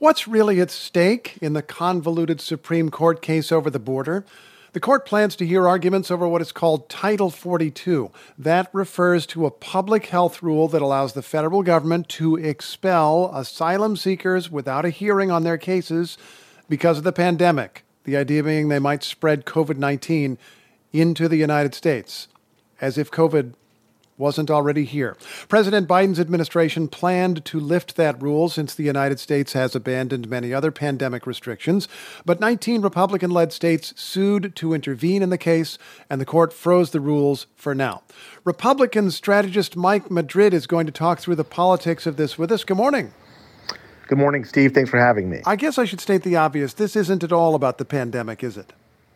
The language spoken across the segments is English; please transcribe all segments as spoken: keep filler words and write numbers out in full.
What's really at stake in the convoluted Supreme Court case over the border? The court plans to hear arguments over what is called Title forty-two. That refers to a public health rule that allows the federal government to expel asylum seekers without a hearing on their cases because of the pandemic. The idea being they might spread covid nineteen into the United States, as if COVID wasn't already here. President Biden's administration planned to lift that rule since the United States has abandoned many other pandemic restrictions, but nineteen Republican-led states sued to intervene in the case, and the court froze the rules for now. Republican strategist Mike Madrid is going to talk through the politics of this with us. Good morning. Good morning, Steve. Thanks for having me. I guess I should state the obvious. This isn't at all about the pandemic, is it?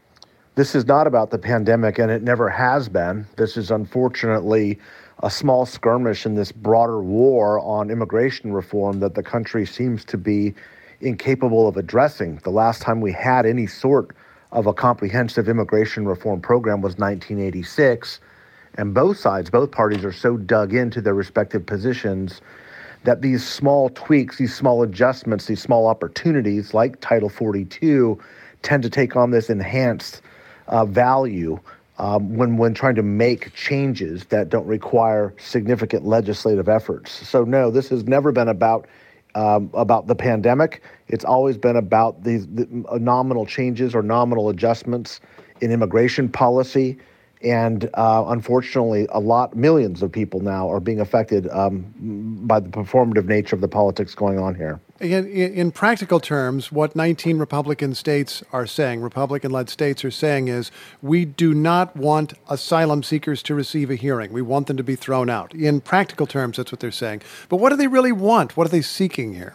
This is not about the pandemic, and it never has been. This is unfortunately a small skirmish in this broader war on immigration reform that the country seems to be incapable of addressing. The last time we had any sort of a comprehensive immigration reform program was nineteen eighty-six, and both sides, both parties are so dug into their respective positions that these small tweaks, these small adjustments, these small opportunities like Title forty-two tend to take on this enhanced Uh, value um, when when trying to make changes that don't require significant legislative efforts. So no, this has never been about um, about the pandemic. It's always been about these the nominal changes or nominal adjustments in immigration policy. And uh, unfortunately, a lot, millions of people now are being affected um, by the performative nature of the politics going on here. In, in practical terms, what nineteen Republican states are saying, Republican-led states are saying is, we do not want asylum seekers to receive a hearing. We want them to be thrown out. In practical terms, that's what they're saying. But what do they really want? What are they seeking here?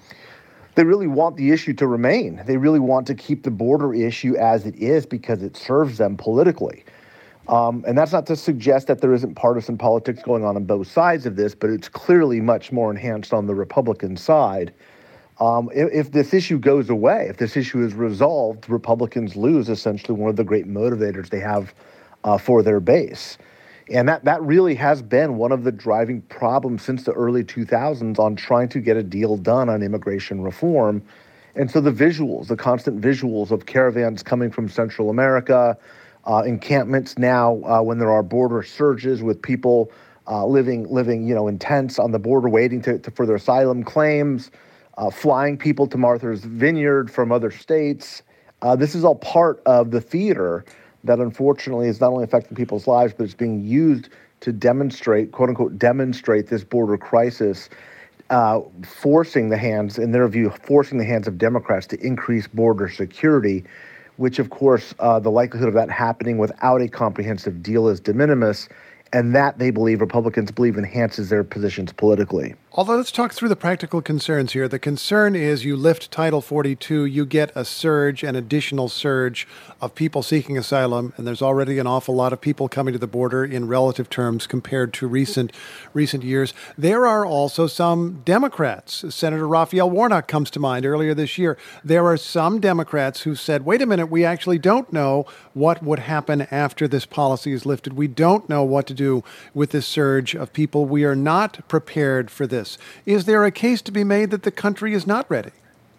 They really want the issue to remain. They really want to keep the border issue as it is because it serves them politically. Um, and that's not to suggest that there isn't partisan politics going on on both sides of this, but it's clearly much more enhanced on the Republican side. Um, if, if this issue goes away, if this issue is resolved, Republicans lose essentially one of the great motivators they have uh, for their base. And that, that really has been one of the driving problems since the early two thousands on trying to get a deal done on immigration reform. And so the visuals, the constant visuals of caravans coming from Central America, Uh, encampments now uh, when there are border surges with people uh, living, living, you know, in tents on the border waiting to, to, for their asylum claims, uh, flying people to Martha's Vineyard from other states. Uh, this is all part of the theater that unfortunately is not only affecting people's lives, but it's being used to demonstrate, quote unquote, demonstrate this border crisis, uh, forcing the hands, in their view, forcing the hands of Democrats to increase border security, which, of course, uh, the likelihood of that happening without a comprehensive deal is de minimis, and that, they believe, Republicans believe, enhances their positions politically. Although let's talk through the practical concerns here. The concern is you lift Title forty-two, you get a surge, an additional surge of people seeking asylum, and there's already an awful lot of people coming to the border in relative terms compared to recent recent years. There are also some Democrats. Senator Raphael Warnock comes to mind earlier this year. There are some Democrats who said, wait a minute, we actually don't know what would happen after this policy is lifted. We don't know what to do with this surge of people. We are not prepared for this. Is there a case to be made that the country is not ready?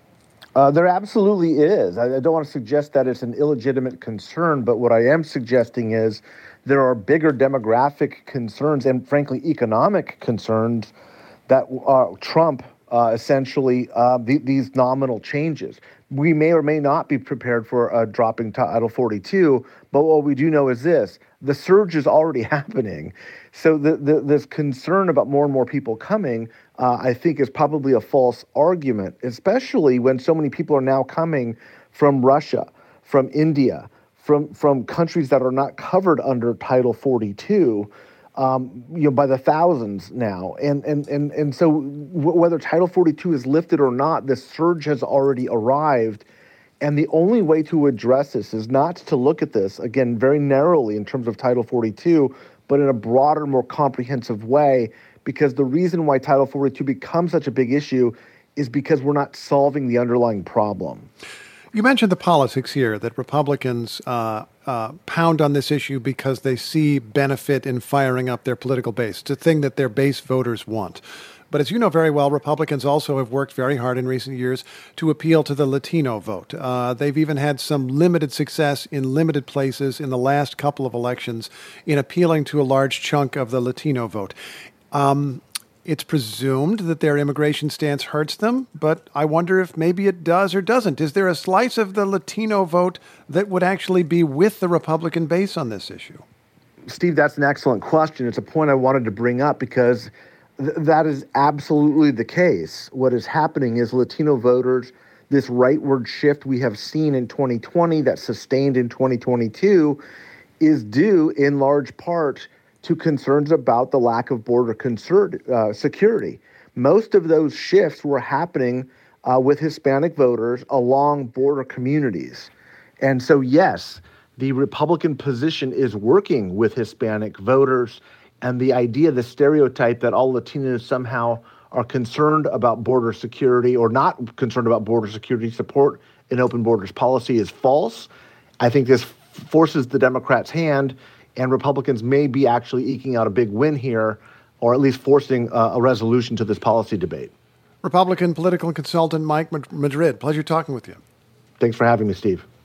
Uh, there absolutely is. I, I don't want to suggest that it's an illegitimate concern, but what I am suggesting is there are bigger demographic concerns and, frankly, economic concerns that uh, trump uh, essentially uh, the, these nominal changes. We may or may not be prepared for uh, dropping Title forty-two, but what we do know is this: the surge is already happening. So the, the, this concern about more and more people coming, uh, I think, is probably a false argument, especially when so many people are now coming from Russia, from India, from from countries that are not covered under Title forty-two, um, you know, by the thousands now. And and and and so w- whether Title forty-two is lifted or not, this surge has already arrived. And the only way to address this is not to look at this, again, very narrowly in terms of Title forty-two, but in a broader, more comprehensive way, because the reason why Title forty-two becomes such a big issue is because we're not solving the underlying problem. You mentioned the politics here, that Republicans uh, uh, pound on this issue because they see benefit in firing up their political base. It's a thing that their base voters want. But as you know very well, Republicans also have worked very hard in recent years to appeal to the Latino vote. Uh, they've even had some limited success in limited places in the last couple of elections in appealing to a large chunk of the Latino vote. Um, It's presumed that their immigration stance hurts them, but I wonder if maybe it does or doesn't. Is there a slice of the Latino vote that would actually be with the Republican base on this issue? Steve, that's an excellent question. It's a point I wanted to bring up because th- that is absolutely the case. What is happening is Latino voters, this rightward shift we have seen in twenty twenty that sustained in twenty twenty-two, is due in large part to concerns about the lack of border concern, uh, security. Most of those shifts were happening uh, with Hispanic voters along border communities. And so, yes, the Republican position is working with Hispanic voters, and the idea, the stereotype that all Latinos somehow are concerned about border security or not concerned about border security, support an open borders policy is false. I think this forces the Democrats' hand, and Republicans may be actually eking out a big win here, or at least forcing uh, a resolution to this policy debate. Republican political consultant Mike Madrid, pleasure talking with you. Thanks for having me, Steve.